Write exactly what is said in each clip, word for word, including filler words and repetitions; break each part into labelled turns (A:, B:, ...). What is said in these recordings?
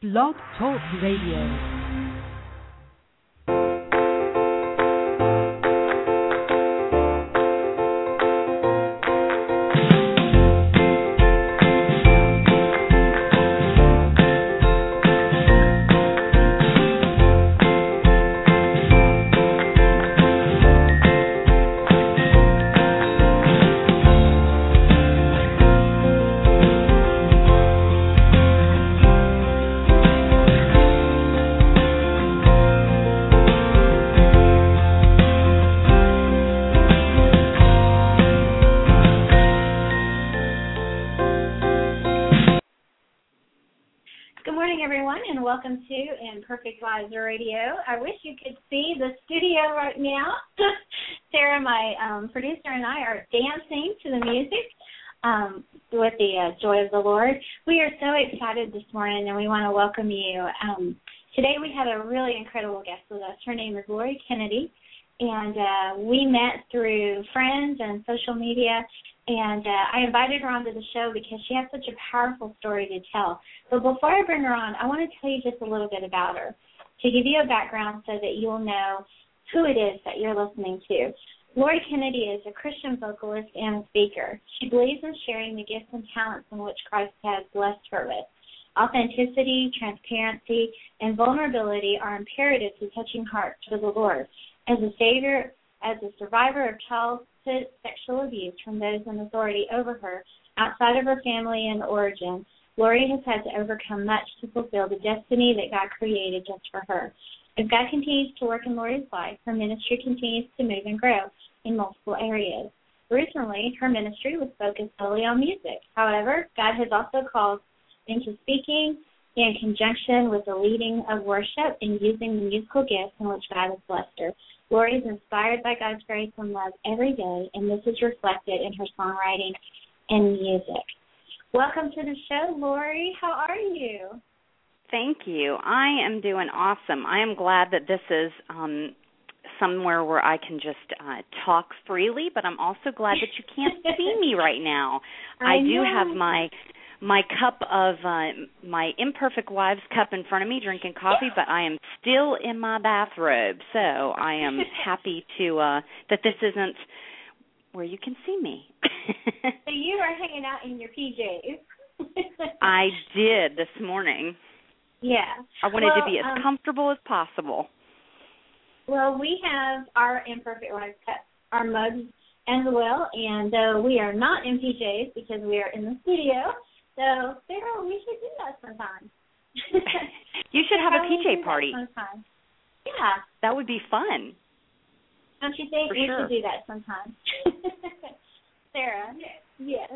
A: Blog Talk Radio.
B: Welcome to Imperfect Lives Radio. I wish you could see the studio right now. Sarah, my um, producer, and I are dancing to the music um, with the uh, joy of the Lord. We are so excited this morning, and we want to welcome you. Um, today we have a really incredible guest with us. Her name is Lori Kennedy, and uh, we met through friends and social media. And uh, I invited her onto the show because she has such a powerful story to tell. But before I bring her on, I want to tell you just a little bit about her to give you a background so that you'll know who it is that you're listening to. Lori Kennedy is a Christian vocalist and a speaker. She believes in sharing the gifts and talents in which Christ has blessed her with. Authenticity, transparency, and vulnerability are imperative to touching hearts for the Lord. As a savior, as a survivor of childhood sexual abuse from those in authority over her outside of her family and origin, Lori has had to overcome much to fulfill the destiny that God created just for her. As God continues to work in Lori's life, her ministry continues to move and grow in multiple areas. Originally, her ministry was focused solely on music. However, God has also called into speaking in conjunction with the leading of worship and using the musical gifts in which God has blessed her. Lori is inspired by God's grace and love every day, and this is reflected in her songwriting and music. Welcome to the show, Lori. How are you?
C: Thank you. I am doing awesome. I am glad that this is um, somewhere where I can just uh, talk freely, but I'm also glad that you can't see me right now.
B: I,
C: I do
B: know.
C: have my my cup of, uh, my Imperfect Wives cup in front of me drinking coffee, but I am still in my bathrobe, so I am happy to, uh, that this isn't where you can see me.
B: So you are hanging out in your P Js.
C: I did this morning.
B: Yeah.
C: I wanted
B: well,
C: to be as
B: um,
C: comfortable as possible.
B: Well, we have our Imperfect Wives cup, our mugs as well, and uh, we are not in P Js because we are in the studio. So, Sarah, we should do that sometime.
C: You should have a P J party.
B: Sometime. Yeah.
C: That would be fun.
B: Don't you think?
C: For
B: we
C: sure.
B: should do that sometime. Sarah? Yes.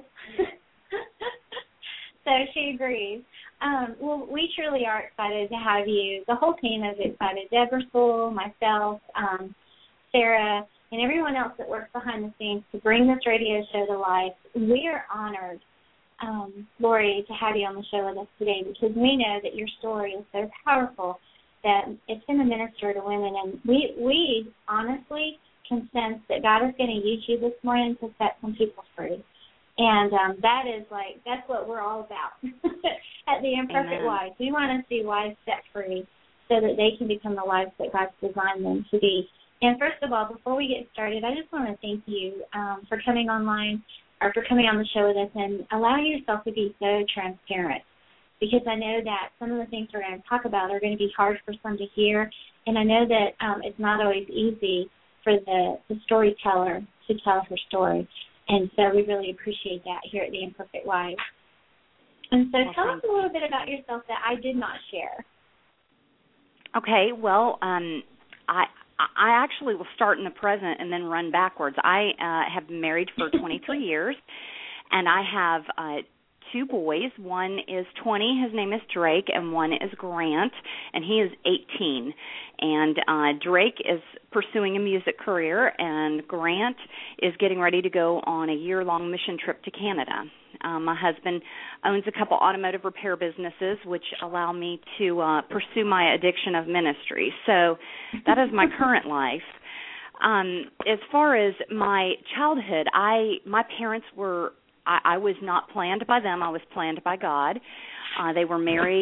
B: So she agrees. Um, well, we truly are excited to have you. The whole team is excited. Deborah Soule, myself, um, Sarah, and everyone else that works behind the scenes to bring this radio show to life. We are honored, um, Lori, to have you on the show with us today because we know that your story is so powerful that it's going to minister to women. And we, we honestly can sense that God is going to use you this morning to set some people free. And um, that is like, that's what we're all about at the Imperfect
C: Amen.
B: Wives. We want to see wives set free so that they can become the wives that God's designed them to be. And first of all, before we get started, I just want to thank you um, for coming online or for coming on the show with us and allowing yourself to be so transparent, because I know that some of the things we're going to talk about are going to be hard for some to hear, and I know that um, it's not always easy for the, the storyteller to tell her story, and so we really appreciate that here at the Imperfect Wives. And so
C: well,
B: tell us a little bit about yourself that I did not share.
C: Okay, well, um, I I actually will start in the present and then run backwards. I uh, have been married for twenty-three years, and I have uh, two boys. One is twenty, his name is Drake, and one is Grant, and he is eighteen. And uh, Drake is pursuing a music career, and Grant is getting ready to go on a year-long mission trip to Canada. Um, my husband owns a couple automotive repair businesses, which allow me to uh, pursue my addiction of ministry. So that is my current life. Um, as far as my childhood, I my parents were, I, I was not planned by them. I was planned by God. Uh, they were married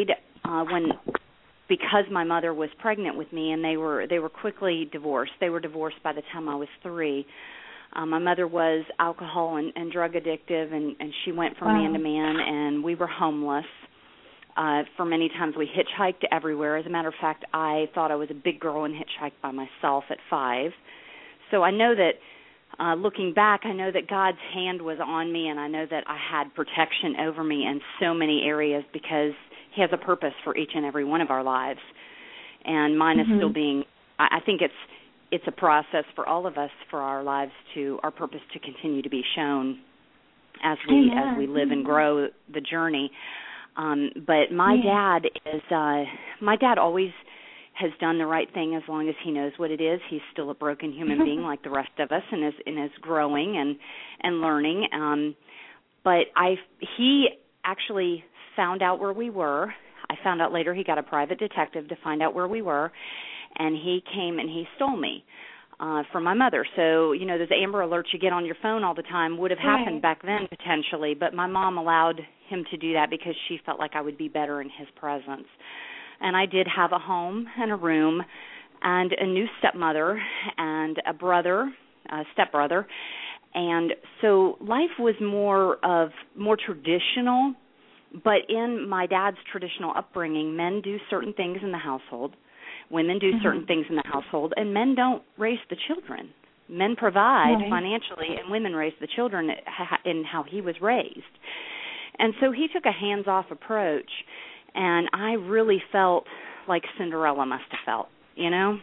C: uh, when because my mother was pregnant with me, and they were they were quickly divorced. They were divorced by the time I was three. Um, my mother was alcohol and, and drug addictive, and, and she went from wow. man to man, and we were homeless. Uh, for many times we hitchhiked everywhere. As a matter of fact, I thought I was a big girl and hitchhiked by myself at five. So I know that, uh, looking back, I know that God's hand was on me, and I know that I had protection over me in so many areas because He has a purpose for each and every one of our lives. And mine mm-hmm. is still being, I, I think it's it's a process for all of us, for our lives to, our purpose to continue to be shown as we Amen. as we live and grow the journey. Um, but my yeah. dad is, uh, my dad always has done the right thing as long as he knows what it is. He's still a broken human being like the rest of us, and is and is growing and and learning. Um, but I, he actually found out where we were. I found out later he got a private detective to find out where we were, and he came and he stole me uh, from my mother. So, you know, those Amber Alerts you get on your phone all the time would have happened right. back then potentially, but my mom allowed him to do that because she felt like I would be better in his presence. And I did have a home and a room and a new stepmother and a brother, a stepbrother. And so life was more of more traditional, but in my dad's traditional upbringing, men do certain things in the household, women do mm-hmm. certain things in the household, and men don't raise the children. Men provide right. financially, and women raise the children in how he was raised. And so he took a hands-off approach, and I really felt like Cinderella must have felt, you know?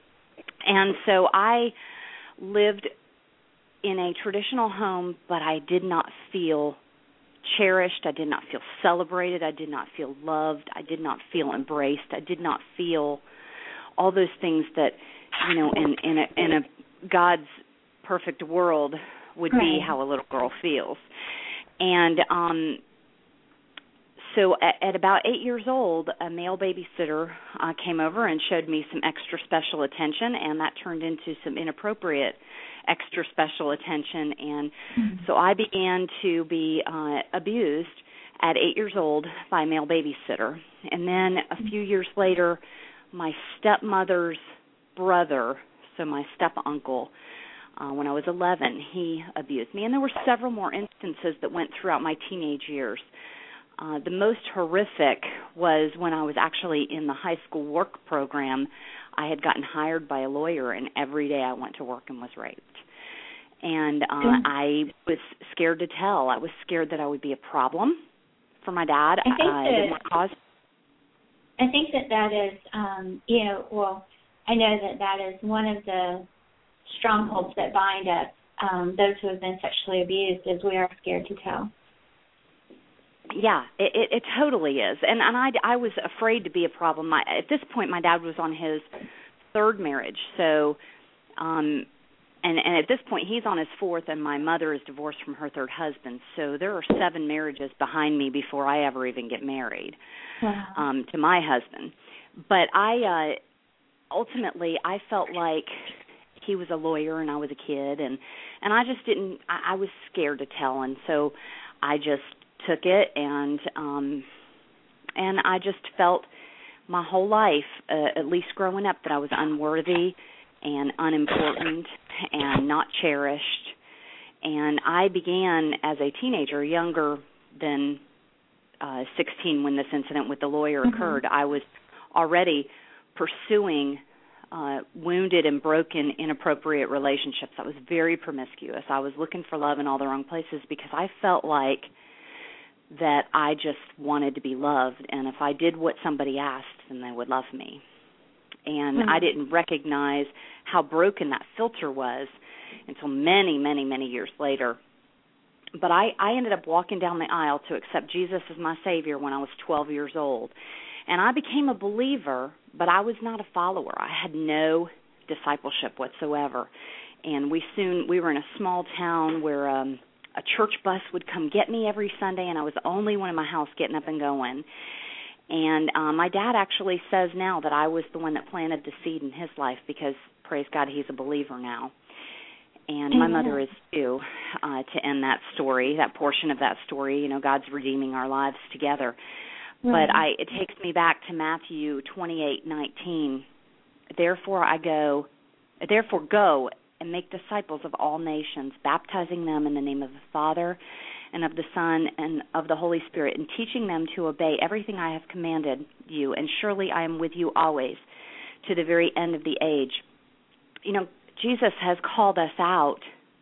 C: And so I lived in a traditional home, but I did not feel cherished. I did not feel celebrated. I did not feel loved. I did not feel embraced. I did not feel all those things that, you know, in, in, a, in a God's perfect world would right. be how a little girl feels. And um, so at, at about eight years old, a male babysitter uh, came over and showed me some extra special attention, and that turned into some inappropriate extra special attention. And mm-hmm. so I began to be uh, abused at eight years old by a male babysitter. And then a few years later, my stepmother's brother, so my step-uncle, uh, when I was eleven, he abused me. And there were several more instances that went throughout my teenage years. Uh, the most horrific was when I was actually in the high school work program. I had gotten hired by a lawyer, and every day I went to work and was raped. And uh, mm-hmm. I was scared to tell. I was scared that I would be a problem for my dad.
B: I think
C: uh,
B: that,
C: didn't want to cause.
B: I think that that is, um, you know, well, I know that that is one of the strongholds that bind us, um, those who have been sexually abused, is we are scared to tell.
C: Yeah, it, it, it totally is. And and I, I was afraid to be a problem. My, at this point, my dad was on his third marriage. So, um, and, and at this point, he's on his fourth, and my mother is divorced from her third husband. So there are seven marriages behind me before I ever even get married wow. um, to my husband. But I uh, ultimately, I felt like he was a lawyer and I was a kid, and, and I just didn't, I, I was scared to tell. And so I just took it, and um, and I just felt my whole life, uh, at least growing up, that I was unworthy and unimportant and not cherished. And I began as a teenager, younger than uh, sixteen when this incident with the lawyer mm-hmm. occurred. I was already pursuing uh, wounded and broken, inappropriate relationships. I was very promiscuous. I was looking for love in all the wrong places because I felt like that I just wanted to be loved, and if I did what somebody asked, then they would love me. And mm-hmm. I didn't recognize how broken that filter was until many, many, many years later. But I, I ended up walking down the aisle to accept Jesus as my Savior when I was twelve years old. And I became a believer, but I was not a follower. I had no discipleship whatsoever. And we soon, we were in a small town where um, a church bus would come get me every Sunday, and I was the only one in my house getting up and going. And um, my dad actually says now that I was the one that planted the seed in his life because, praise God, he's a believer now. And mm-hmm. my mother is too, uh, to end that story, that portion of that story. You know, God's redeeming our lives together. Right. But I, it takes me back to Matthew twenty-eight nineteen. Therefore I go, therefore go and make disciples of all nations, baptizing them in the name of the Father and of the Son and of the Holy Spirit, and teaching them to obey everything I have commanded you. And surely I am with you always, to the very end of the age. You know, Jesus has called us out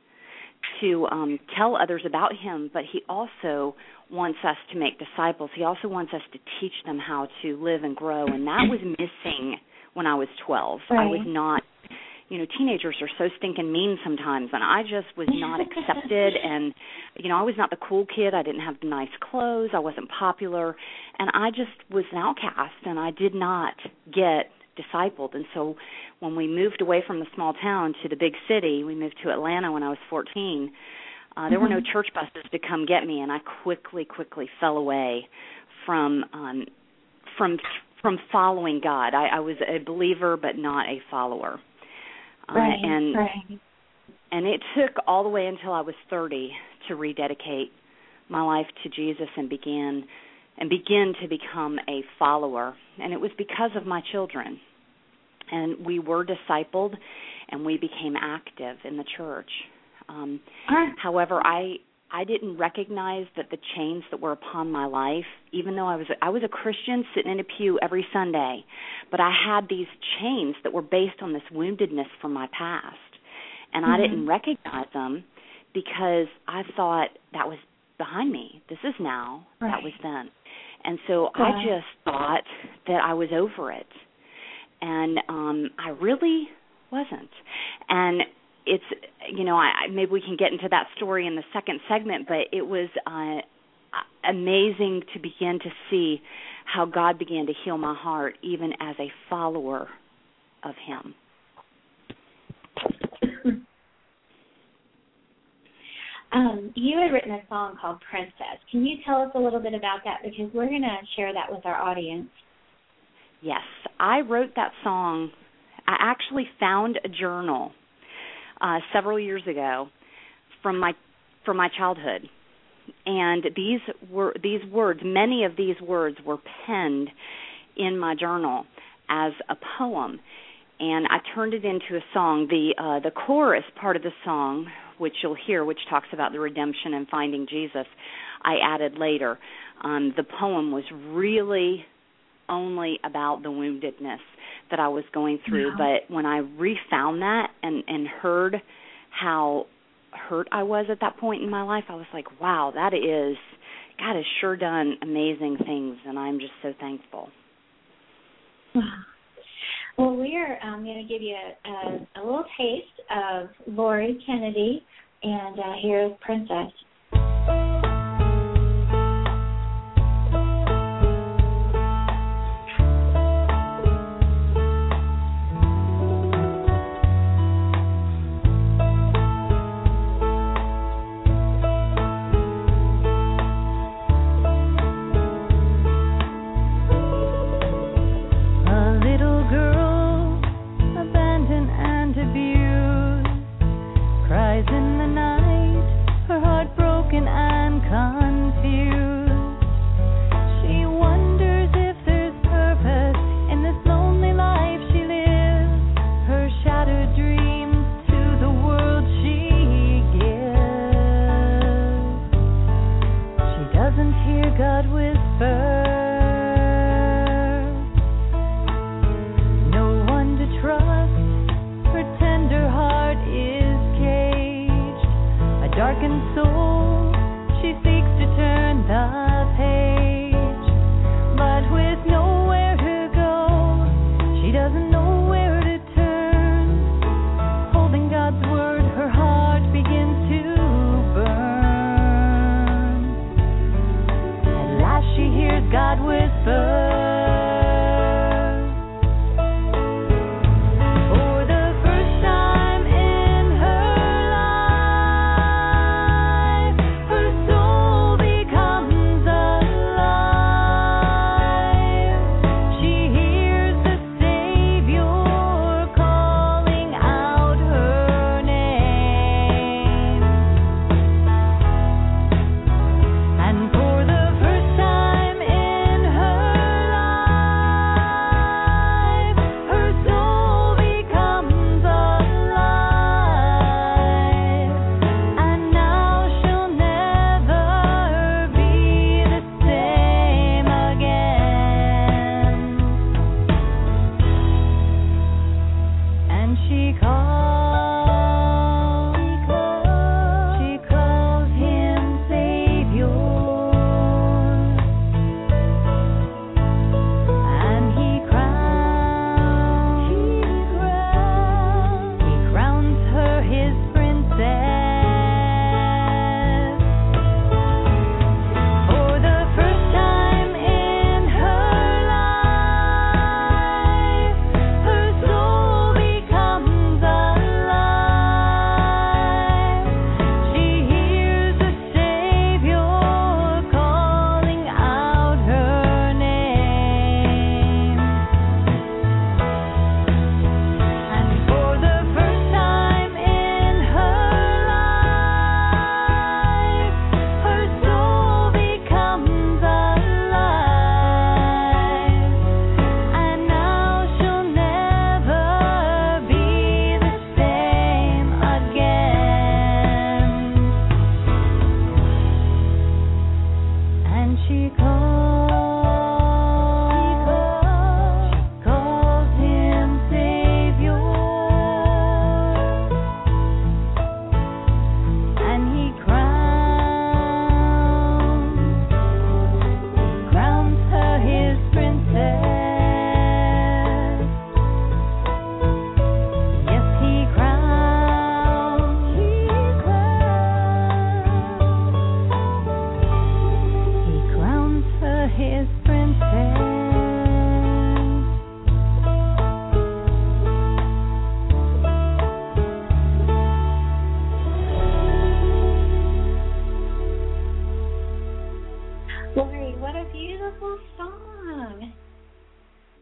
C: to um, tell others about him, but he also wants us to make disciples. He also wants us to teach them how to live and grow, and that was missing when I was twelve.
B: Right.
C: I was not, you know, teenagers are so stinking mean sometimes, and I just was not accepted, and, you know, I was not the cool kid. I didn't have nice clothes. I wasn't popular, and I just was an outcast, and I did not get discipled. And so when we moved away from the small town to the big city, we moved to Atlanta when I was fourteen, uh, there mm-hmm. were no church buses to come get me, and I quickly, quickly fell away from um, from from following God. I, I was a believer but not a follower.
B: Right,
C: uh, and
B: right.
C: and it took all the way until I was thirty to rededicate my life to Jesus and begin and begin to become a follower. And it was because of my children. And we were discipled, and we became active in the church. Um,
B: uh.
C: However, I I didn't recognize that the chains that were upon my life, even though I was I was a Christian sitting in a pew every Sunday, but I had these chains that were based on this woundedness from my past. And mm-hmm. I didn't recognize them because I thought that was behind me. This is now.
B: Right.
C: That was then. And so
B: yeah.
C: I just thought that I was over it. And um, I really wasn't. And it's, you know, I, maybe we can get into that story in the second segment, but it was uh, amazing to begin to see how God began to heal my heart even as a follower of him.
B: Um, you had written a song called Princess. Can you tell us a little bit about that? Because we're going to share that with our audience.
C: Yes, I wrote that song. I actually found a journal uh, several years ago from my from my childhood, and these were these words. Many of these words were penned in my journal as a poem, and I turned it into a song. The uh, the chorus part of the song, which you'll hear, which talks about the redemption and finding Jesus, I added later. Um, the poem was really only about the woundedness that I was going through. Wow. But when I refound that and, and heard how hurt I was at that point in my life, I was like, wow, that is, God has sure done amazing things, and I'm just so thankful.
B: Wow. Well, we're um, going to give you a, a, a little taste of Lori Kennedy, and uh, here's Princess.
A: In the night, her heart broke.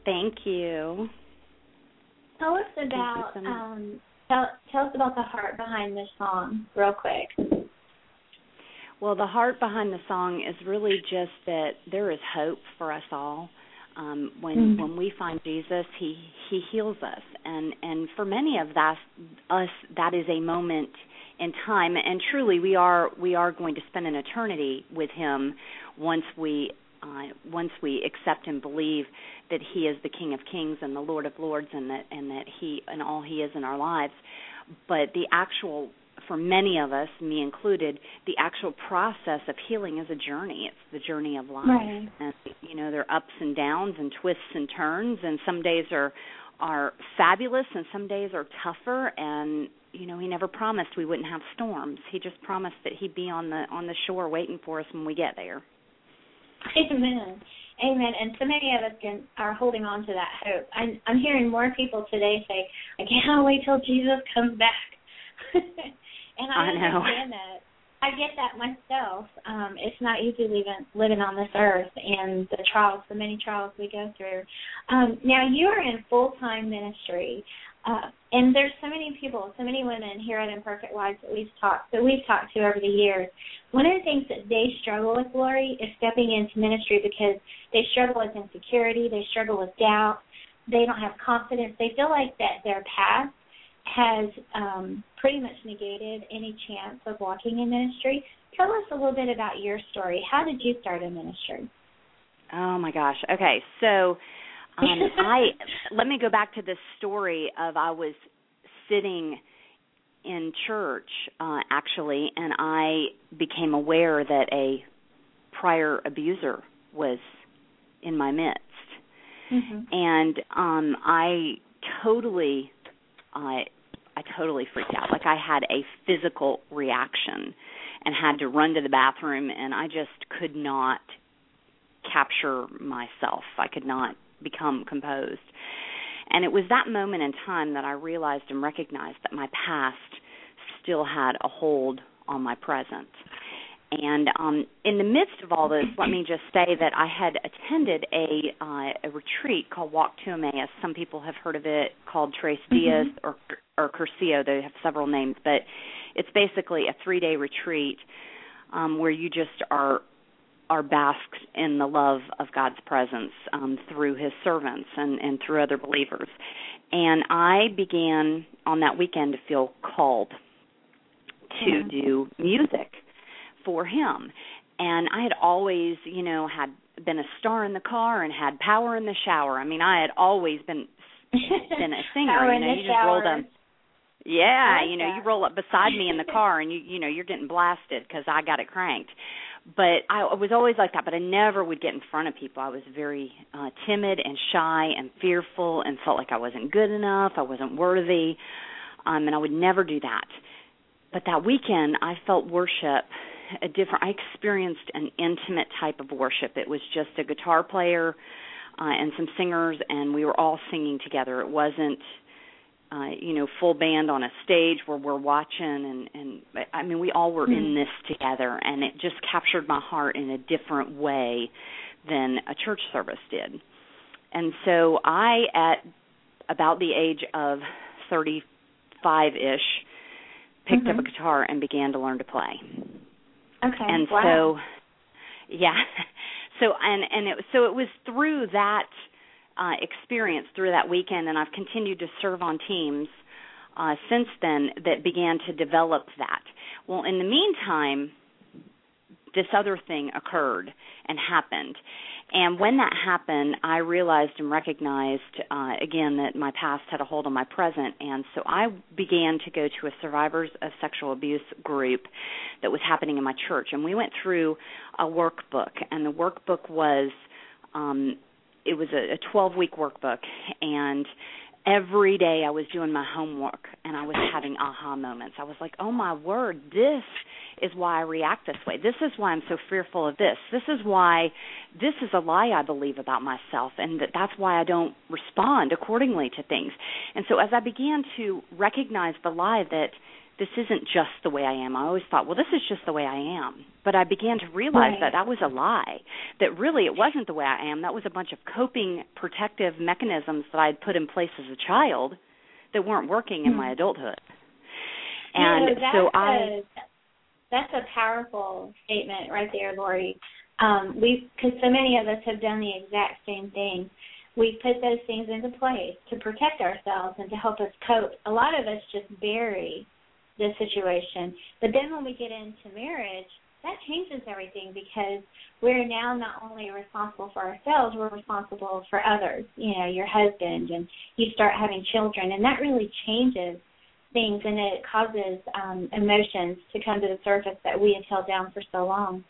C: Thank you.
B: Tell us about
C: so
B: um, tell tell us about the heart behind this song, real quick.
C: Well, the heart behind the song is really just that there is hope for us all. Um, when mm-hmm. when we find Jesus, he he heals us, and and for many of that, us that is a moment in time, and truly we are we are going to spend an eternity with him once we uh, once we accept and believe that he is the King of Kings and the Lord of Lords, and that and that he and all he is in our lives. But the actual, for many of us, me included, the actual process of healing is a journey. It's the journey of life.
B: Right.
C: And, you know, there are ups and downs and twists and turns, and some days are are fabulous and some days are tougher. And, you know, he never promised we wouldn't have storms. He just promised that he'd be on the on the shore waiting for us when we get there.
B: Amen. Amen. And so many of us can, are holding on to that hope. I'm, I'm hearing more people today say, I can't wait till Jesus comes back. And I,
C: I know.
B: understand that. I get that myself. Um, it's not easy living, living on this earth and the trials, the many trials we go through. Um, now, you are in full-time ministry, uh, and there's so many people, so many women here at Imperfect Lives that we've talked that we've talked to over the years. One of the things that they struggle with, Lori, is stepping into ministry because they struggle with insecurity, they struggle with doubt, they don't have confidence. They feel like that their past has um, pretty much negated any chance of walking in ministry. Tell us a little bit about your story. How did you start in ministry?
C: Oh, my gosh. Okay, so um, I let me go back to this story of I was sitting in church, uh, actually, and I became aware that a prior abuser was in my midst.
B: Mm-hmm.
C: And um, I totally... I I totally freaked out. Like I had a physical reaction and had to run to the bathroom, and I just could not capture myself. I could not become composed. And it was that moment in time that I realized and recognized that my past still had a hold on my present. And um, in the midst of all this, let me just say that I had attended a, uh, a retreat called Walk to Emmaus. Some people have heard of it, called Tres Dias
B: mm-hmm.
C: or, or Cursillo. They have several names, but it's basically a three-day retreat um, where you just are are basked in the love of God's presence um, through his servants and, and through other believers. And I began on that weekend to feel called to
B: yeah.
C: do music for him. And I had always, you know, had been a star in the car and had power in the shower. I mean, I had always been been a singer.
B: Power
C: you know,
B: in the
C: you just
B: shower.
C: rolled up. Yeah,
B: like
C: you know,
B: that.
C: you roll up beside me in the car and you, you know, you're getting blasted because I got it cranked. But I was always like that. But I never would get in front of people. I was very uh, timid and shy and fearful and felt like I wasn't good enough. I wasn't worthy, um, and I would never do that. But that weekend, I felt worship. A different. I experienced an intimate type of worship. It was just a guitar player uh, and some singers, and we were all singing together. It wasn't, uh, you know, full band on a stage where we're watching, and, and I mean, we all were mm-hmm. in this together, and it just captured my heart in a different way than a church service did. And so I, at about the age of thirty-five-ish, picked
B: mm-hmm.
C: up a guitar and began to learn to play.
B: Okay.
C: And
B: wow.
C: so, yeah, so and and it so it was through that uh, experience, through that weekend, and I've continued to serve on teams uh, since then that began to develop that. Well, in the meantime, this other thing occurred and happened. And when that happened, I realized and recognized, uh, again, that my past had a hold on my present. And so I began to go to a survivors of sexual abuse group that was happening in my church. And we went through a workbook. And the workbook was, um, it was a twelve-week workbook. And every day I was doing my homework, and I was having aha moments. I was like, oh, my word, this is why I react this way. This is why I'm so fearful of this. This is why this is a lie I believe about myself, and that that's why I don't respond accordingly to things. And so as I began to recognize the lie that this isn't just the way I am. I always thought, well, this is just the way I am. But I began to realize
B: right.
C: that that was a lie, that really it wasn't the way I am. That was a bunch of coping protective mechanisms that I had put in place as a child that weren't working in mm. my adulthood. And
B: you know,
C: so
B: a,
C: I...
B: That's a powerful statement right there, Lori. Um, we, because so many of us have done the exact same thing. We put those things into place to protect ourselves and to help us cope. A lot of us just bury the situation. But then when we get into marriage, that changes everything because we're now not only responsible for ourselves, we're responsible for others, you know, your husband, and you start having children. And that really changes things, and it causes um, emotions to come to the surface that we have held down for so long.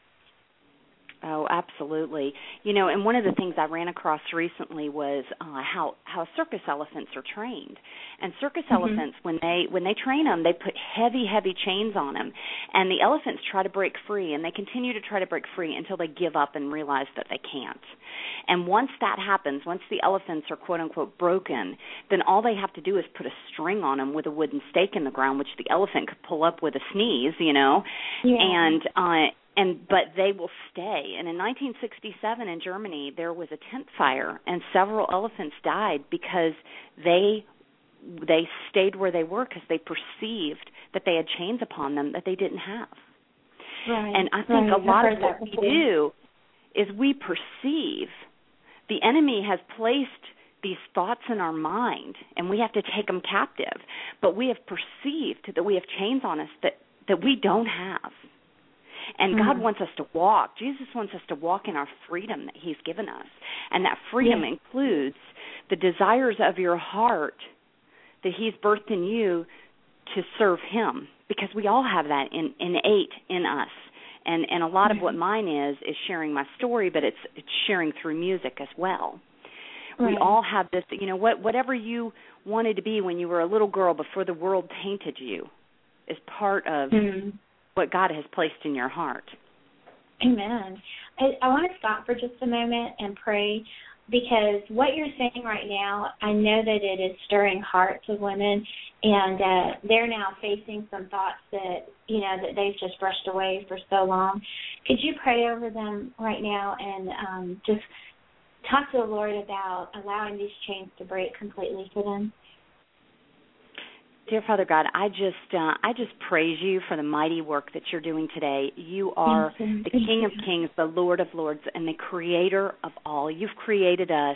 C: Oh, absolutely. You know, and one of the things I ran across recently was uh, how how circus elephants are trained. And circus mm-hmm. elephants, when they when they train them, they put heavy, heavy chains on them, and the elephants try to break free, and they continue to try to break free until they give up and realize that they can't. And once that happens, once the elephants are quote unquote broken, then all they have to do is put a string on them with a wooden stake in the ground, which the elephant could pull up with a sneeze, you know,
B: yeah.
C: and uh, And but they will stay. And in nineteen sixty-seven in Germany, there was a tent fire, and several elephants died because they they stayed where they were because they perceived that they had chains upon them that they didn't have.
B: Right,
C: and I think
B: right.
C: a lot
B: I've
C: of what we do is we perceive. The enemy has placed these thoughts in our mind, and we have to take them captive. But we have perceived that we have chains on us that, that we don't have. And God mm-hmm. wants us to walk. Jesus wants us to walk in our freedom that he's given us. And that freedom yeah. includes the desires of your heart that he's birthed in you to serve him. Because we all have that in, innate in us. And and a lot mm-hmm. of what mine is is sharing my story, but it's it's sharing through music as well. Right. We all have this, you know, what whatever you wanted to be when you were a little girl before the world tainted you is part of mm-hmm. what God has placed in your heart.
B: Amen. I, I want to stop for just a moment and pray, because what you're saying right now, I know that it is stirring hearts of women, and uh, they're now facing some thoughts that, you know, that they've just brushed away for so long. Could you pray over them right now and um, just talk to the Lord about allowing these chains to break completely for them?
C: Dear Father God, I just uh, I just praise you for the mighty work that you're doing today. You are the King of Kings, the Lord of Lords, and the Creator of all. You've created us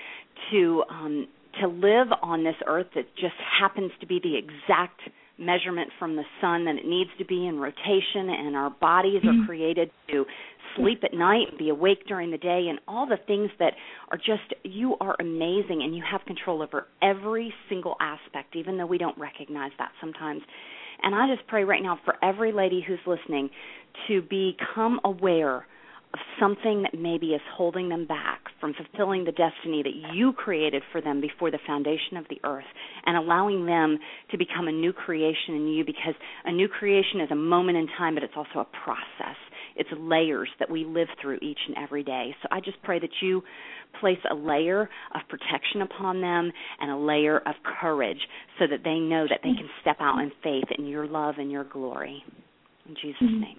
C: to um, to live on this earth that just happens to be the exact measurement from the sun that it needs to be in rotation, and our bodies mm-hmm. are created to sleep at night and be awake during the day, and all the things that are just, you are amazing, and you have control over every single aspect, even though we don't recognize that sometimes. And I just pray right now for every lady who's listening to become aware of something that maybe is holding them back from fulfilling the destiny that you created for them before the foundation of the earth, and allowing them to become a new creation in you, because a new creation is a moment in time, but it's also a process. It's layers that we live through each and every day. So I just pray that you place a layer of protection upon them and a layer of courage so that they know that they can step out in faith in your love and your glory. In Jesus' mm-hmm. name.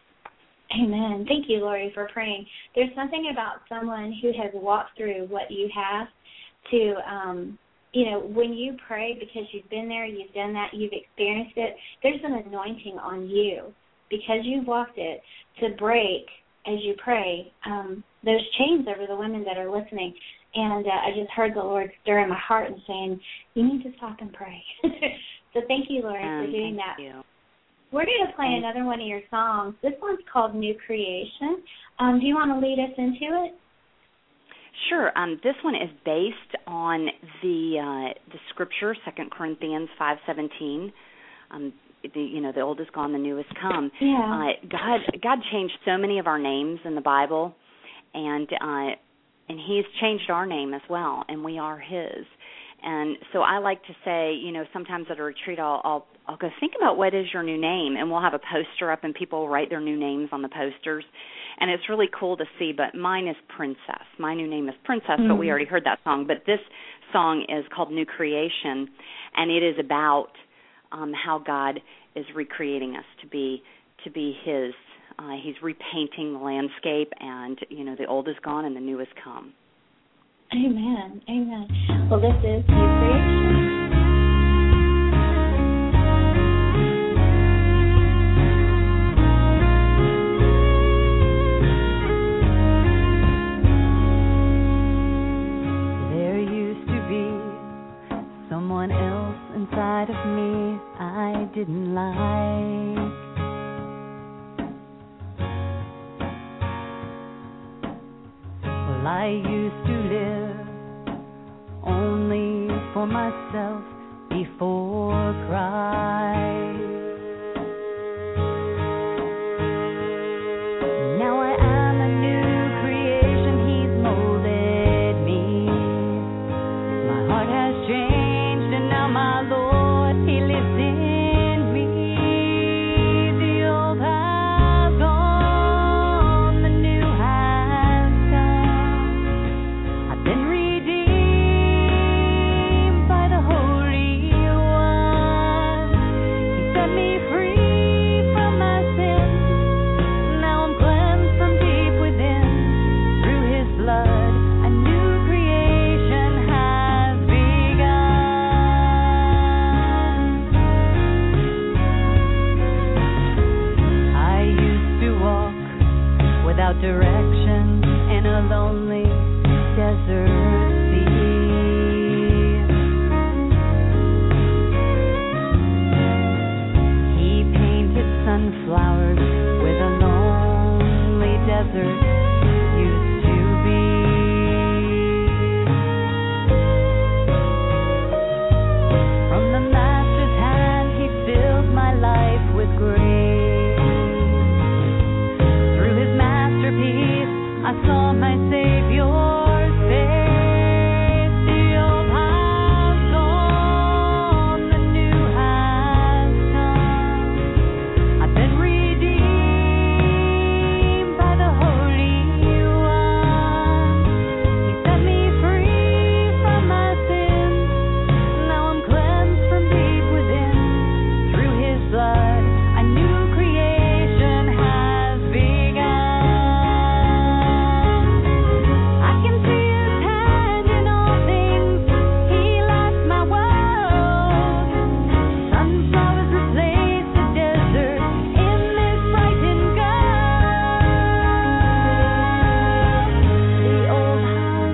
B: Amen. Thank you, Lori, for praying. There's something about someone who has walked through what you have to, um, you know, when you pray, because you've been there, you've done that, you've experienced it, there's an anointing on you because you've walked it to break, as you pray, um, those chains over the women that are listening. And uh, I just heard the Lord stir in my heart and saying, you need to stop and pray. So thank you, Lori, um, for doing that.
C: You.
B: We're going to play another one of your songs. This one's called New Creation. Um, do you want to lead us into it?
C: Sure. Um, this one is based on the uh, the scripture, Second Corinthians five seventeen. Um, the, you know, the old is gone, the new has come.
B: Yeah.
C: Uh, God, God changed so many of our names in the Bible, and uh, and He's changed our name as well, and we are His. And so I like to say, you know, sometimes at a retreat, I'll, I'll I'll go, think about what is your new name, and we'll have a poster up, and people will write their new names on the posters, and it's really cool to see. But mine is Princess. My new name is Princess, mm-hmm. but we already heard that song. But this song is called New Creation, and it is about um, how God is recreating us to be to be His. Uh, he's repainting the landscape, and you know the old is gone and the new has come.
B: Amen. Amen. Well, this is New Creation.
A: Inside of me I didn't like. Well, I used to live only for myself before Christ. Now I am a new creation, He's molded me. My heart has changed and now my Lord, He lives in me. The old has gone, the new has come. I've been redeemed by the Holy One. He set me free from my sin. Now I'm cleansed from deep within. Through His blood, a new creation has begun. I used to walk without direction in a lonely desert sea. He painted sunflowers with a lonely desert used to be. From the Master's hand, He filled my life with grace. Through His masterpiece, I saw my Savior's face. The old has gone, the new has come. I've been redeemed by the Holy One. He set me free from my sins. Now I'm cleansed from deep within. Through His blood, a new creation has begun. I can see His hand in all things. He lights my world. Sunflowers replace the desert in this frightened girl. The old has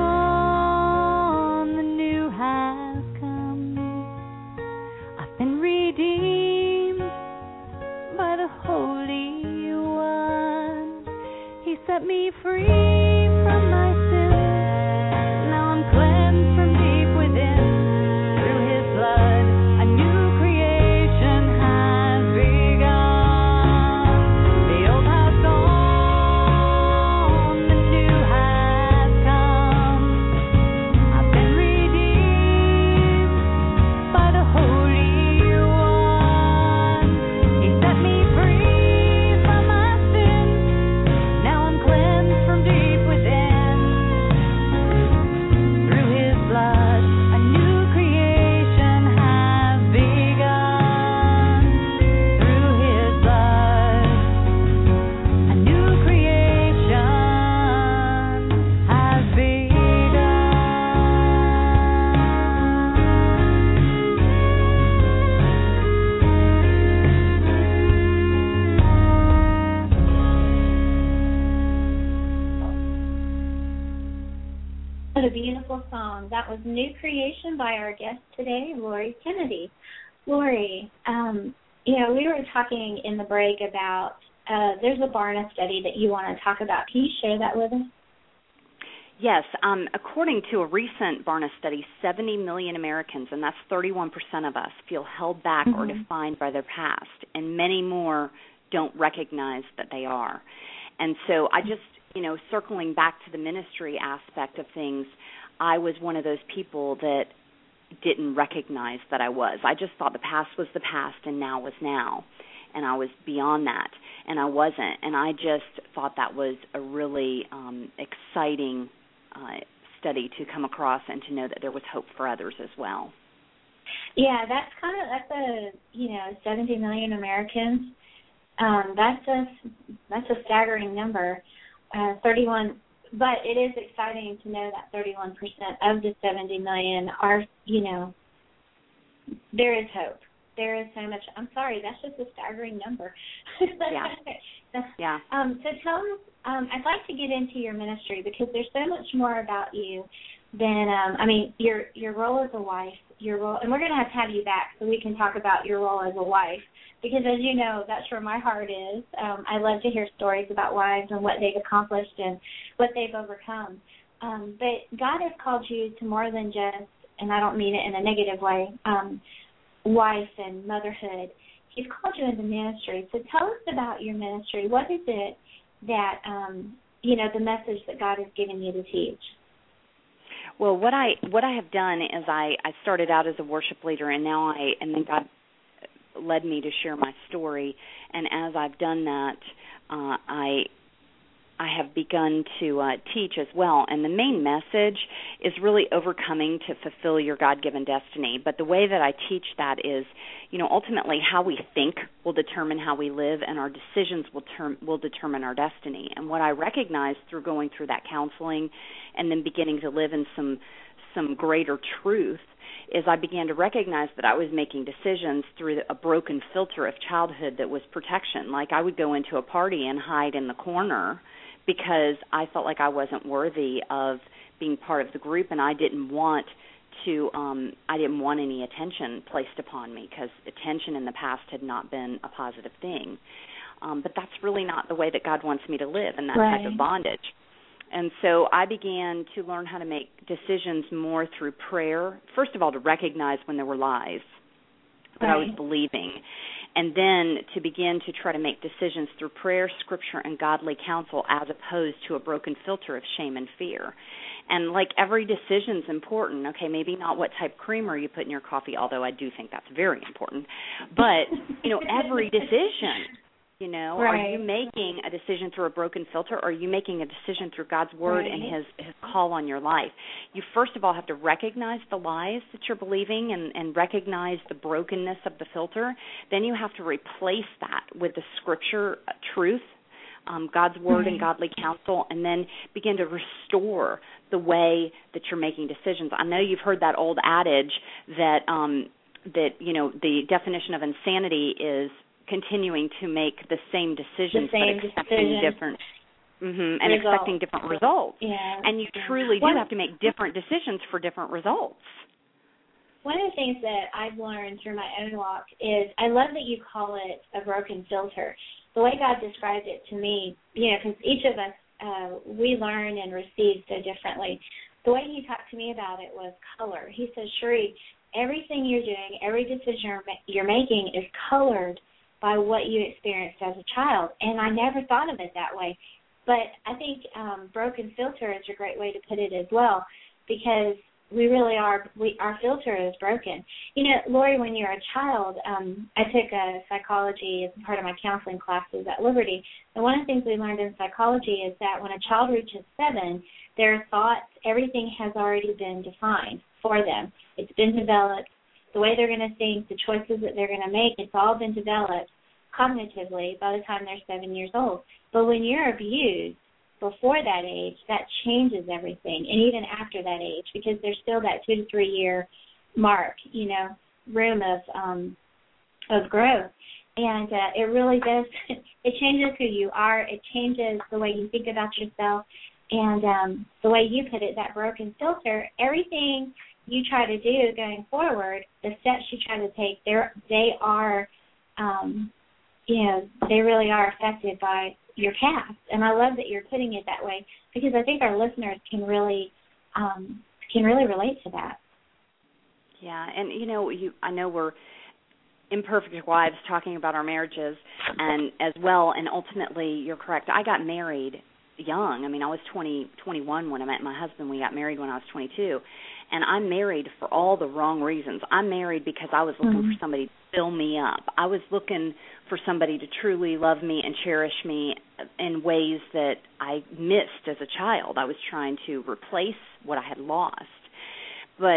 A: gone, the new has come. I've been redeemed by the Holy One. He set me free from my sin. Now I'm cleansed from deep within. Through His blood, a new creation has begun. The old has gone, the new has come. I've been redeemed by the Holy One. He set me free from my sin. Now I'm cleansed from deep within. Through His blood, a new creation has begun. Through His blood, a new creation has begun.
B: What a beautiful song. That was New Creation by our guest today, Lori Kennedy. Lori, um, you know, we were talking in the break about uh, there's a Barna study that you want to talk about. Can you share that with us?
C: Yes, um, according to a recent Barna study, seventy million Americans, and that's thirty-one percent of us, feel held back or
B: Mhm.
C: defined by their past, and many more don't recognize that they are. And so I just, you know, circling back to the ministry aspect of things, I was one of those people that didn't recognize that I was. I just thought the past was the past and now was now, and I was beyond that, and I wasn't. And I just thought that was a really um, exciting uh, study to come across and to know that there was hope for others as well.
B: Yeah, that's kind of that's a you know seventy million Americans. Um, that's a that's a staggering number. Uh, thirty-one, but it is exciting to know that thirty-one percent of the seventy million are you know there is hope. There is so much. I'm sorry, that's just a staggering number.
C: Yeah. yeah.
B: Um, so tell us. Um, I'd like to get into your ministry because there's so much more about you than um, I mean your your role as a wife, your role, and we're going to have to have you back so we can talk about your role as a wife because as you know, that's where my heart is. Um, I love to hear stories about wives and what they've accomplished and what they've overcome. Um, but God has called you to more than just, and I don't mean it in a negative way, um, wife and motherhood. He's called you into ministry. So tell us about your ministry. What is it that, um, you know, the message that God has given you to teach?
C: Well, what I what I have done is I, I started out as a worship leader, and now I and then God led me to share my story. And as I've done that, uh, I I have begun to uh, teach as well. And the main message is really overcoming to fulfill your God-given destiny. But the way that I teach that is, you know, ultimately how we think will determine how we live, and our decisions will term, will determine our destiny. And what I recognized through going through that counseling and then beginning to live in some some greater truth is I began to recognize that I was making decisions through a broken filter of childhood that was protection. Like I would go into a party and hide in the corner because I felt like I wasn't worthy of being part of the group, and I didn't want to. Um, I didn't want any attention placed upon me because attention in the past had not been a positive thing. Um, but that's really not the way that God wants me to live in that
B: right.
C: type of bondage. And so I began to learn how to make decisions more through prayer. First of all, to recognize when there were lies that
B: right.
C: I was believing, and then to begin to try to make decisions through prayer, scripture, and godly counsel as opposed to a broken filter of shame and fear. And like every decision is important, okay, maybe not what type of creamer you put in your coffee, although I do think that's very important, but, you know, every decision. You know,
B: right.
C: are you making a decision through a broken filter, or are you making a decision through God's word
B: right.
C: and his, his call on your life? You first of all have to recognize the lies that you're believing and, and recognize the brokenness of the filter. Then you have to replace that with the scripture uh, truth, um, God's word
B: right.
C: and godly counsel, and then begin to restore the way that you're making decisions. I know you've heard that old adage that, um, that you know, the definition of insanity is continuing to make the same decisions
B: the same
C: but expecting
B: decision.
C: different mm-hmm, and expecting different results.
B: Yeah.
C: And you
B: yeah.
C: truly
B: One,
C: do have to make different decisions for different results.
B: One of the things that I've learned through my own walk is I love that you call it a broken filter. The way God described it to me, you know, because each of us, uh, we learn and receive so differently. The way he talked to me about it was color. He said, Cherie, everything you're doing, every decision you're making is colored by what you experienced as a child. And I never thought of it that way. But I think um, broken filter is a great way to put it as well, because we really are, we, our filter is broken. You know, Lori, when you're a child, um, I took a psychology as part of my counseling classes at Liberty, and one of the things we learned in psychology is that when a child reaches seven, their thoughts, everything has already been defined for them. It's been developed. The way they're going to think, the choices that they're going to make, it's all been developed cognitively by the time they're seven years old. But when you're abused before that age, that changes everything, and even after that age, because there's still that two to three year mark, you know, room of um, of growth. And uh, it really does, it changes who you are. It changes the way you think about yourself. And um, the way you put it, that broken filter, everything you try to do going forward, the steps you try to take, they're, they are, um, you know, they really are affected by your past. And I love that you're putting it that way, because I think our listeners can really um, can really relate to that.
C: Yeah, and, you know, you I know we're imperfect wives talking about our marriages and as well, and ultimately you're correct. I got married young. I mean, I was twenty, twenty-one when I met my husband. We got married when I was twenty-two. And I'm married for all the wrong reasons. I'm married because I was looking mm-hmm. for somebody to fill me up. I was looking for somebody to truly love me and cherish me in ways that I missed as a child. I was trying to replace what I had lost. But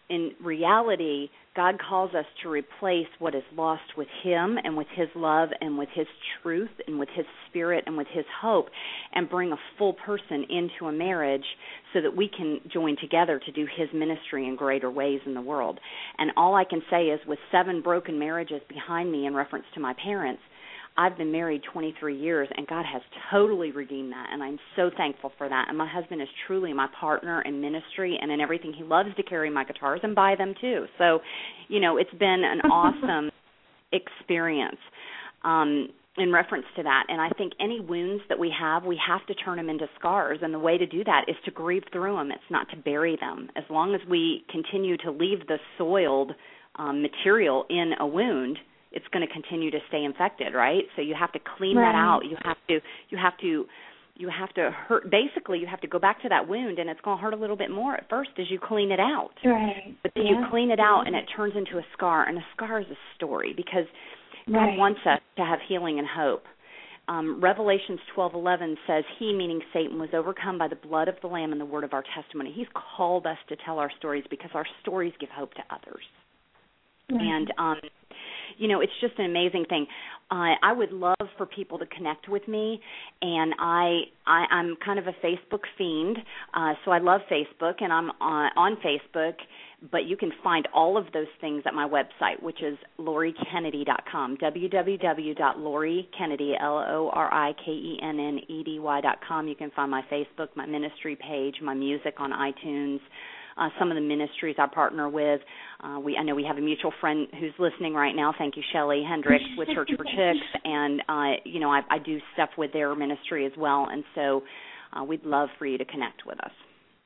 C: in reality, God calls us to replace what is lost with Him and with His love and with His truth and with His Spirit and with His hope, and bring a full person into a marriage so that we can join together to do His ministry in greater ways in the world. And all I can say is, with seven broken marriages behind me in reference to my parents, I've been married twenty-three years, and God has totally redeemed that, and I'm so thankful for that. And my husband is truly my partner in ministry and in everything. He loves to carry my guitars and buy them too. So, you know, it's been an awesome experience um, in reference to that. And I think any wounds that we have, we have to turn them into scars, and the way to do that is to grieve through them. It's not to bury them. As long as we continue to leave the soiled um, material in a wound, it's going to continue to stay infected, right? So you have to clean
B: right.
C: that out. You have to, you have to, you have to hurt. Basically, you have to go back to that wound, and it's going to hurt a little bit more at first as you clean it out.
B: Right.
C: But then
B: yeah.
C: you clean it out, and it turns into a scar, and a scar is a story because
B: right.
C: God wants us to have healing and hope. Um, Revelations twelve eleven says, He, meaning Satan, was overcome by the blood of the Lamb and the word of our testimony. He's called us to tell our stories because our stories give hope to others. Right. And um you know, it's just an amazing thing. Uh, I would love for people to connect with me, and I, I, I'm kind of a Facebook fiend, uh, so I love Facebook, and I'm on, on Facebook, but you can find all of those things at my website, which is lori kennedy dot com, w w w dot lori kennedy, L O R I K E N N E D Y dot com. You can find my Facebook, my ministry page, my music on iTunes, Uh, some of the ministries I partner with. Uh, we I know we have a mutual friend who's listening right now. Thank you, Shelley Hendricks with Church for Chicks, and uh, you know I, I do stuff with their ministry as well. And so uh, we'd love for you to connect with us.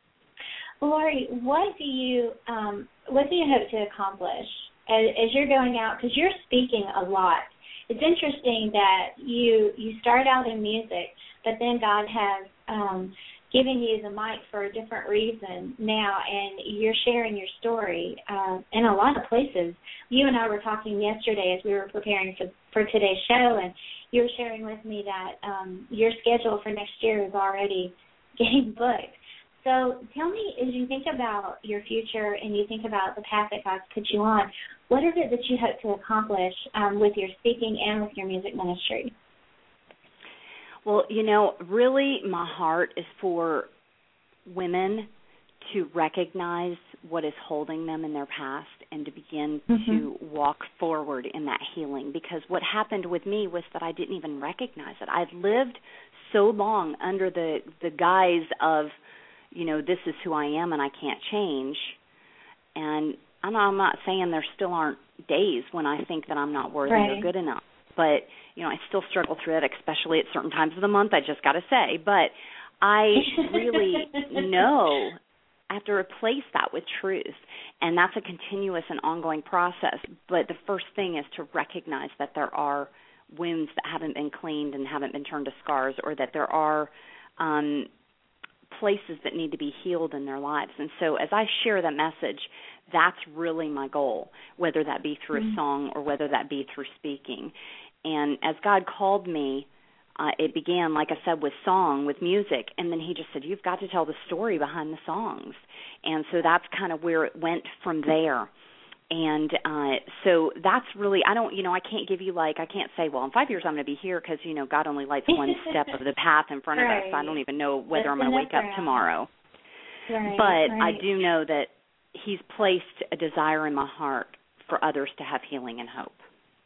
B: Lori, what do you um, what do you hope to accomplish as, as you're going out? Because you're speaking a lot. It's interesting that you you start out in music, but then God has um, giving you the mic for a different reason now, and you're sharing your story uh, in a lot of places. You and I were talking yesterday as we were preparing for, for today's show, and you were sharing with me that um, your schedule for next year is already getting booked. So tell me, as you think about your future and you think about the path that God's put you on, what is it that you hope to accomplish um, with your speaking and with your music ministry?
C: Well, you know, really my heart is for women to recognize what is holding them in their past and to begin mm-hmm. to walk forward in that healing. Because what happened with me was that I didn't even recognize it. I'd lived so long under the, the guise of, you know, this is who I am and I can't change. And I'm I'm not saying there still aren't days when I think that I'm not worthy right. or good enough. But, you know, I still struggle through it, especially at certain times of the month, I just got to say. But I really know I have to replace that with truth. And that's a continuous and ongoing process. But the first thing is to recognize that there are wounds that haven't been cleaned and haven't been turned to scars, or that there are um, places that need to be healed in their lives. And so as I share that message, that's really my goal, whether that be through mm-hmm. a song or whether that be through speaking. And as God called me, uh, it began, like I said, with song, with music, and then He just said, you've got to tell the story behind the songs. And so that's kind of where it went from there. And uh, so that's really, I don't, you know, I can't give you like, I can't say, well, in five years I'm going to be here because, you know, God only lights one step of the path in front of
B: right.
C: us. I don't even know whether
B: that's
C: I'm going to wake up
B: round.
C: tomorrow.
B: Right,
C: but
B: right.
C: I do know that He's placed a desire in my heart for others to have healing and hope.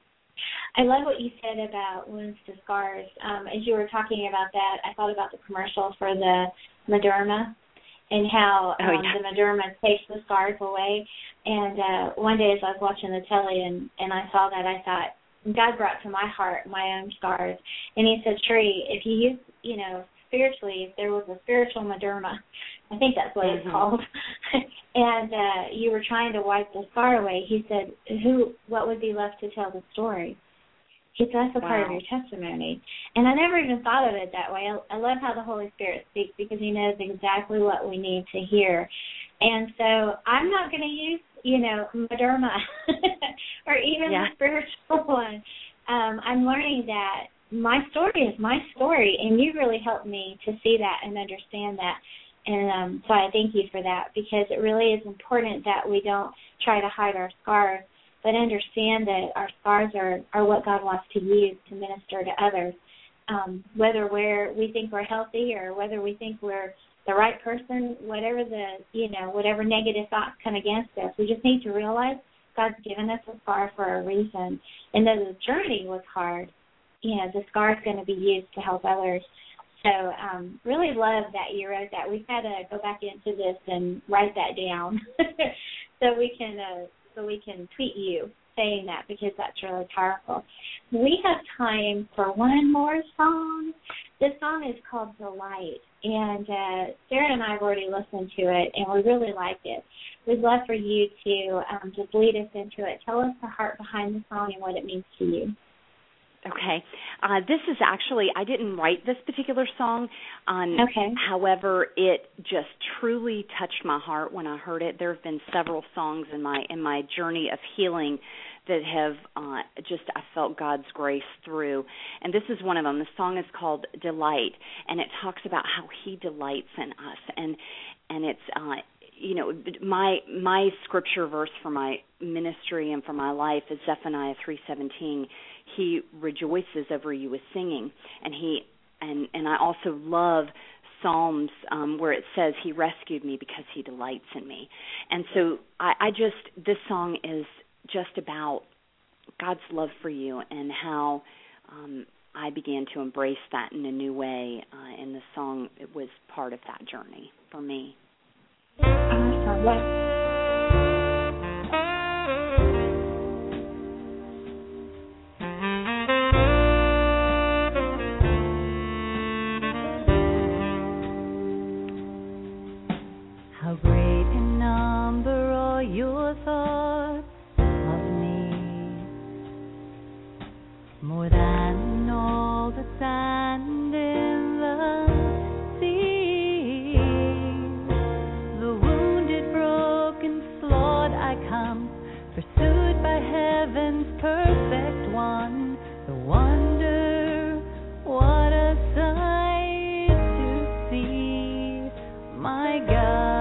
B: I love what you said about wounds to scars. Um, as you were talking about that, I thought about the commercial for the Mederma and how um,
C: oh, yeah.
B: the Mederma takes the scars away. And uh, one day as I was watching the telly and, and I saw that, I thought, God brought to my heart my own scars. And He said, Tree, if you use, you know, spiritually, if there was a spiritual Mederma, I think that's what mm-hmm. it's called, and uh, you were trying to wipe the scar away, He said, "Who? What would be left to tell the story?" He said, that's a wow. part of your testimony. And I never even thought of it that way. I, I love how the Holy Spirit speaks because He knows exactly what we need to hear. And so I'm not going to use, you know, Mederma or even yeah. the spiritual one. Um, I'm learning that my story is my story, and you really helped me to see that and understand that. And um, so I thank you for that, because it really is important that we don't try to hide our scars, but understand that our scars are, are what God wants to use to minister to others. Um, whether we're, we think we're healthy or whether we think we're the right person, whatever the, you know, whatever negative thoughts come against us, we just need to realize God's given us a scar for a reason. And though the journey was hard, you know, the scar is going to be used to help others. So um, really love that you wrote that. We've got to go back into this and write that down so we can uh, so we can tweet you saying that, because that's really powerful. We have time for one more song. This song is called Delight, and uh, Sarah and I have already listened to it, and we really liked it. We'd love for you to um, just lead us into it. Tell us the heart behind the song and what it means to you.
C: Okay. Uh, this is actually, I didn't write this particular song. Um,
B: okay.
C: However, it just truly touched my heart when I heard it. There have been several songs in my in my journey of healing that have uh, just, I felt God's grace through. And this is one of them. The song is called Delight, and it talks about how he delights in us. And and it's, uh, you know, my my scripture verse for my ministry and for my life is Zephaniah three seventeen. He rejoices over you with singing, and he and and I also love Psalms um, where it says he rescued me because he delights in me. And so I, I just this song is just about God's love for you and how um, I began to embrace that in a new way. Uh, and the song it was part of that journey for me.
B: Awesome.
A: How great in number are your thoughts of me, more than all the sand in the sea. The wounded, broken, flawed I come, pursued by heaven's perfect one. The wonder, what a sight to see, my God.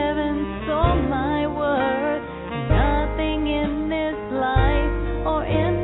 A: Or in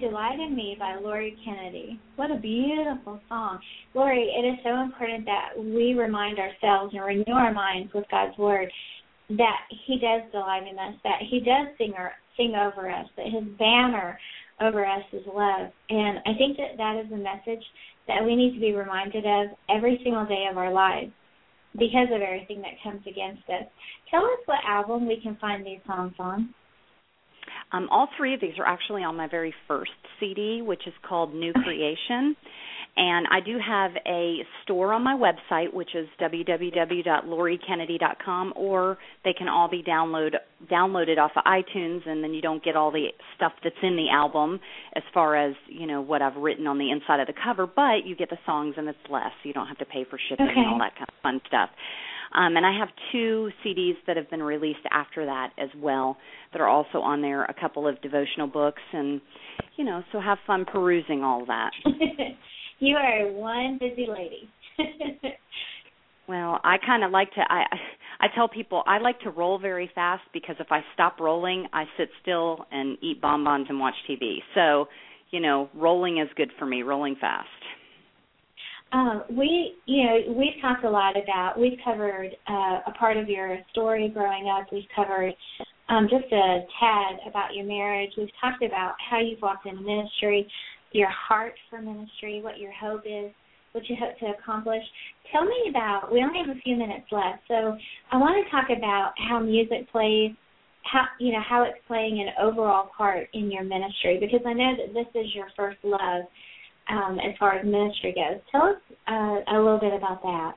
B: Delight in Me by Lori Kennedy. What a beautiful song. Lori, it is so important that we remind ourselves and renew our minds with God's Word that He does delight in us, that He does sing, or, sing over us, that His banner over us is love. And I think that that is a message that we need to be reminded of every single day of our lives because of everything that comes against us. Tell us what album we can find these songs on.
C: Um, all three of these are actually on my very first C D, which is called New Creation. And I do have a store on my website, which is w w w dot lori kennedy dot com, or they can all be download, downloaded off of iTunes, and then you don't get all the stuff that's in the album as far as, you know, what I've written on the inside of the cover, but you get the songs and it's less. You don't have to pay for shipping
B: okay.
C: and all that kind of fun stuff. Um, and I have two C Ds that have been released after that as well that are also on there, a couple of devotional books, and, you know, so have fun perusing all of that.
B: You are one busy lady.
C: Well, I kind of like to, I I tell people I like to roll very fast because if I stop rolling, I sit still and eat bonbons and watch T V. So, you know, rolling is good for me, rolling fast.
B: Um, we, you know, we've talked a lot about, we've covered uh, a part of your story growing up. We've covered um, just a tad about your marriage. We've talked about how you've walked in ministry, your heart for ministry, what your hope is, what you hope to accomplish. Tell me about, we only have a few minutes left, so I want to talk about how music plays, how, you know, how it's playing an overall part in your ministry, because I know that this is your first love um, as far as ministry goes. Tell us uh, a little bit about that.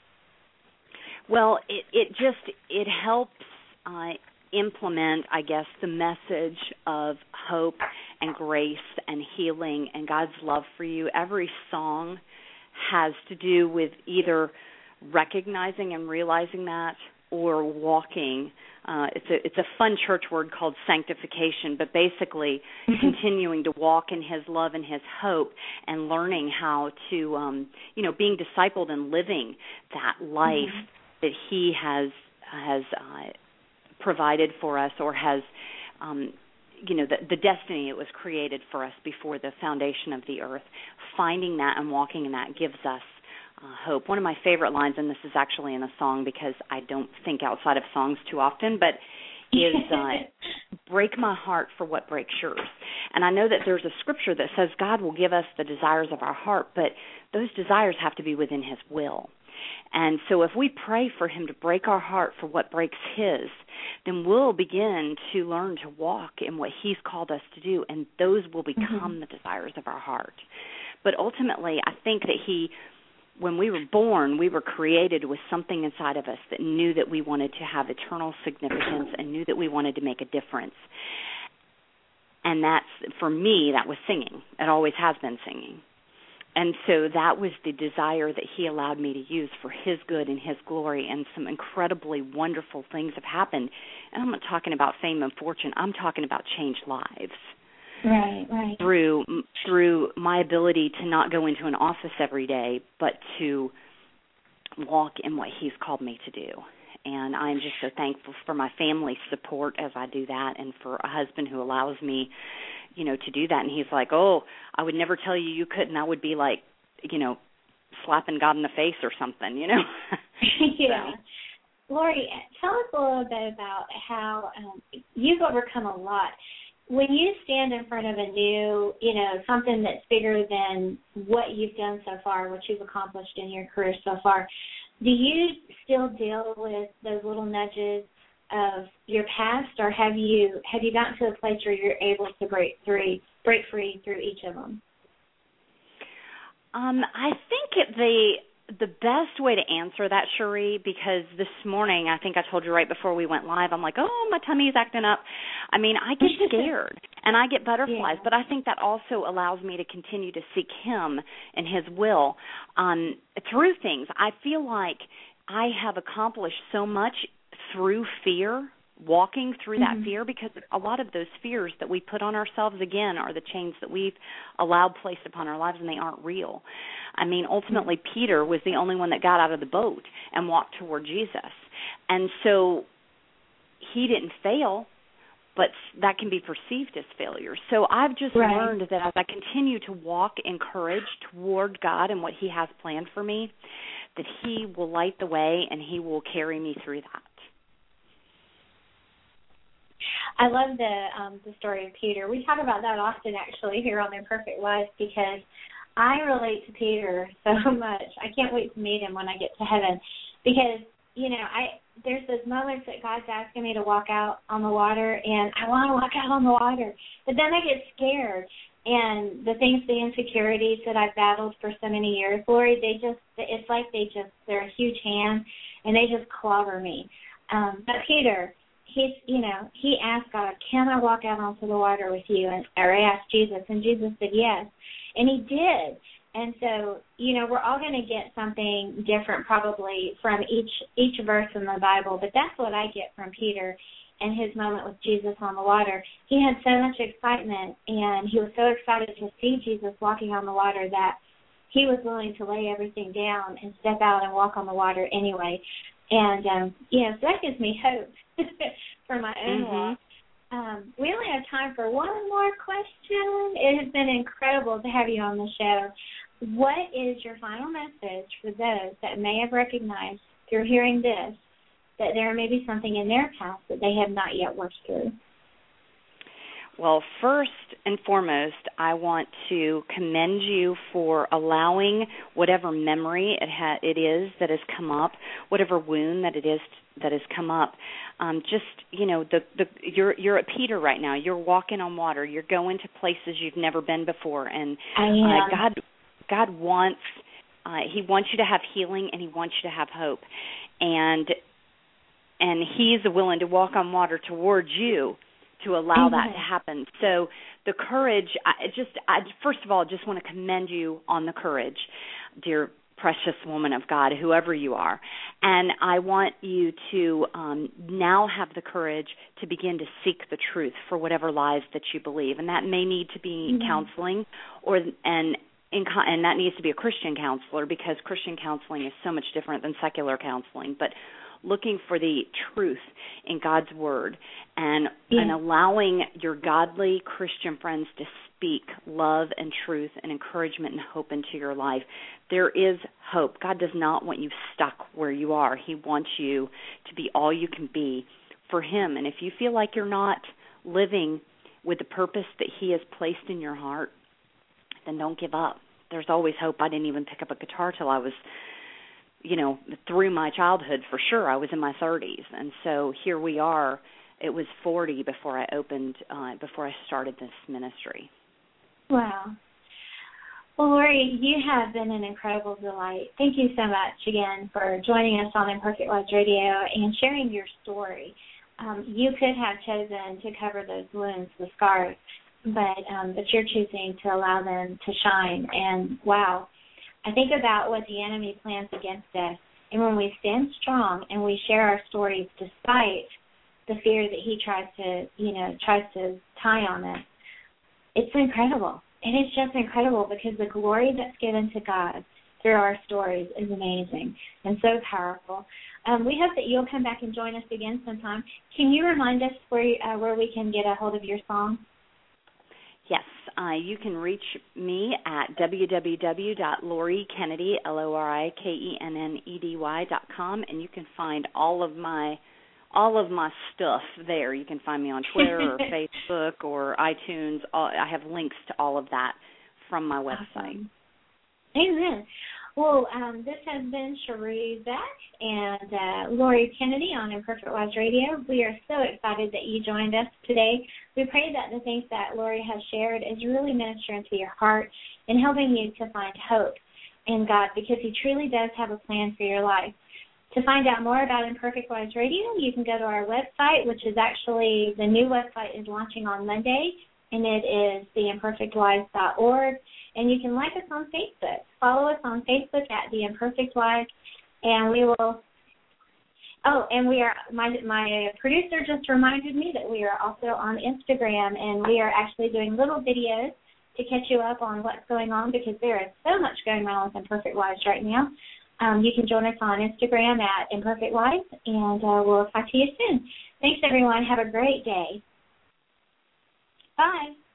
C: Well, it, it just, it helps uh, implement, I guess, the message of hope and grace and healing and God's love for you. Every song has to do with either recognizing and realizing that or walking. Uh, it's a it's a fun church word called sanctification, but basically mm-hmm. continuing to walk in His love and His hope and learning how to, um, you know, being discipled and living that life mm-hmm. that He has has uh, provided for us, or has, um, you know, the, the destiny it was created for us before the foundation of the earth. Finding that and walking in that gives us uh, hope. One of my favorite lines, and this is actually in a song because I don't think outside of songs too often, but is uh, break my heart for what breaks yours. And I know that there's a scripture that says God will give us the desires of our heart, but those desires have to be within His will. And so if we pray for Him to break our heart for what breaks His, then we'll begin to learn to walk in what He's called us to do, and those will become mm-hmm. the desires of our heart. But ultimately, I think that He, when we were born, we were created with something inside of us that knew that we wanted to have eternal significance and knew that we wanted to make a difference. And that's, for me, that was singing. It always has been singing. And so that was the desire that He allowed me to use for His good and His glory, and some incredibly wonderful things have happened. And I'm not talking about fame and fortune. I'm talking about changed lives.
B: Right, right.
C: Through, through my ability to not go into an office every day, but to walk in what He's called me to do. And I'm just so thankful for my family's support as I do that, and for a husband who allows me, you know, to do that. And he's like, oh, I would never tell you you couldn't. I would be like, you know, slapping God in the face or something, you know.
B: Yeah. So. Lori, tell us a little bit about how um, you've overcome a lot. When you stand in front of a new, you know, something that's bigger than what you've done so far, what you've accomplished in your career so far, do you still deal with those little nudges of your past, or have you have you gotten to a place where you're able to break free, break free through each of them?
C: Um, I think it, the the best way to answer that, Cherie, because this morning, I think I told you right before we went live, I'm like, oh, my tummy's acting up. I mean, I get scared and I get butterflies, yeah. but I think that also allows me to continue to seek Him and His will um, through things. I feel like I have accomplished so much through fear, walking through mm-hmm. that fear, because a lot of those fears that we put on ourselves, again, are the chains that we've allowed placed upon our lives, and they aren't real. I mean, ultimately, mm-hmm. Peter was the only one that got out of the boat and walked toward Jesus. And so he didn't fail, but that can be perceived as failure. So I've just
B: right.
C: learned that as I continue to walk in courage toward God and what he has planned for me, that he will light the way and he will carry me through that.
B: I love the um, the story of Peter. We talk about that often, actually, here on Imperfect Life, because I relate to Peter so much. I can't wait to meet him when I get to heaven, because, you know, I there's those moments that God's asking me to walk out on the water, and I want to walk out on the water, but then I get scared. And the things, the insecurities that I've battled for so many years, Lori, they just, it's like they just, they're a huge hand, and they just clobber me. Um, but Peter, he's, you know, he asked God, can I walk out onto the water with you? And or I asked Jesus, and Jesus said yes, and he did. And so, you know, we're all going to get something different probably from each each verse in the Bible, but that's what I get from Peter and his moment with Jesus on the water. He had so much excitement, and he was so excited to see Jesus walking on the water that he was willing to lay everything down and step out and walk on the water anyway. And, um, you know, so that gives me hope for my own
C: mm-hmm.
B: walk. Um, we only have time for one more question. It has been incredible to have you on the show. What is your final message for those that may have recognized through hearing this that there may be something in their past that they have not yet worked through?
C: Well, first and foremost, I want to commend you for allowing whatever memory it ha- it is that has come up, whatever wound that it is that has come up. Um, just, you know, the, the you're you're at Peter right now. You're walking on water. You're going to places you've never been before, and
B: I am.
C: Uh, God God wants uh, He wants you to have healing, and He wants you to have hope, and and He's willing to walk on water towards you to allow
B: Amen.
C: that to happen. So the courage, I just, I first of all, just want to commend you on the courage, dear precious woman of God, whoever you are. And I want you to um, now have the courage to begin to seek the truth for whatever lies that you believe. And that may need to be mm-hmm. counseling, or and in, and that needs to be a Christian counselor, because Christian counseling is so much different than secular counseling. But looking for the truth in God's Word and, yeah. and allowing your godly Christian friends to speak love and truth and encouragement and hope into your life. There is hope. God does not want you stuck where you are. He wants you to be all you can be for Him. And if you feel like you're not living with the purpose that He has placed in your heart, then don't give up. There's always hope. I didn't even pick up a guitar till I was you know, through my childhood, for sure. I was in my thirties, and so here we are. It was forty before I opened, uh, before I started this ministry.
B: Wow. Well, Lori, you have been an incredible delight. Thank you so much again for joining us on Imperfect Lives Radio and sharing your story. Um, you could have chosen to cover those wounds, the scars, but um, but you're choosing to allow them to shine. And wow. I think about what the enemy plans against us, and when we stand strong and we share our stories despite the fear that he tries to, you know, tries to tie on us, it's incredible. It is just incredible, because the glory that's given to God through our stories is amazing and so powerful. Um, we hope that you'll come back and join us again sometime. Can you remind us where uh, where we can get a hold of your song?
C: Yes, uh, you can reach me at w w w dot lori kennedy, L O R I K E N N E D Y dot com, and you can find all of my all of my stuff there. You can find me on Twitter or Facebook or iTunes. I have links to all of that from my website.
B: Awesome. Amen. Well, um, this has been Cherie Beck and uh, Lori Kennedy on Imperfect Lives Radio. We are so excited that you joined us today. We pray that the things that Lori has shared is really ministering to your heart and helping you to find hope in God, because He truly does have a plan for your life. To find out more about Imperfect Lives Radio, you can go to our website, which is actually, the new website is launching on Monday, and it is the imperfect lives dot org. And you can like us on Facebook. Follow us on Facebook at The Imperfect Lives, and we will. Oh, and we are. My my producer just reminded me that we are also on Instagram, and we are actually doing little videos to catch you up on what's going on, because there is so much going on with Imperfect Lives right now. Um, you can join us on Instagram at Imperfect Lives, and uh, we'll talk to you soon. Thanks, everyone. Have a great day. Bye.